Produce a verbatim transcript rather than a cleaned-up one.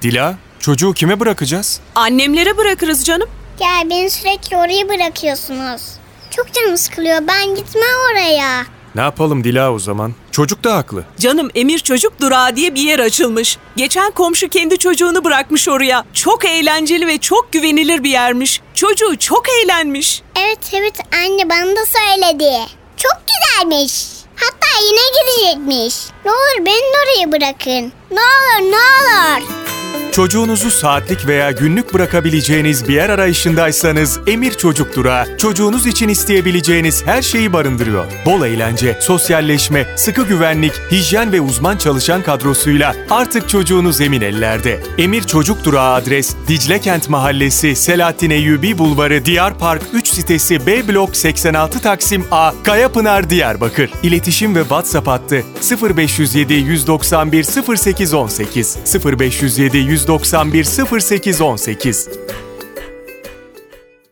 Dila, çocuğu kime bırakacağız? Annemlere bırakırız canım. Ya beni sürekli oraya bırakıyorsunuz. Çok canım sıkılıyor. Ben gitmem oraya. Ne yapalım Dila o zaman? Çocuk da haklı. Canım Emir Çocuk Durağı diye bir yer açılmış. Geçen komşu kendi çocuğunu bırakmış oraya. Çok eğlenceli ve çok güvenilir bir yermiş. Çocuğu çok eğlenmiş. Evet evet anne bana da söyledi. Çok güzelmiş. Hatta yine gidecekmiş. Ne olur beni de oraya bırakın. Ne olur ne olur. Çocuğunuzu saatlik veya günlük bırakabileceğiniz bir yer arayışındaysanız Emir Çocuk Durağı, çocuğunuz için isteyebileceğiniz her şeyi barındırıyor. Bol eğlence, sosyalleşme, sıkı güvenlik, hijyen ve uzman çalışan kadrosuyla artık çocuğunuz emin ellerde. Emir Çocuk Durağı adres Diclekent Mahallesi, Selahattin Eyyubi Bulvarı, Diyarpark üç sitesi B blok seksen altı Taksim A, Kayapınar, Diyarbakır. İletişim ve WhatsApp hattı sıfır beş yüz yedi yüz doksan bir sıfır sekiz on sekiz sıfır beş yüz yedi yüz doksan bir sıfır sekiz on sekiz.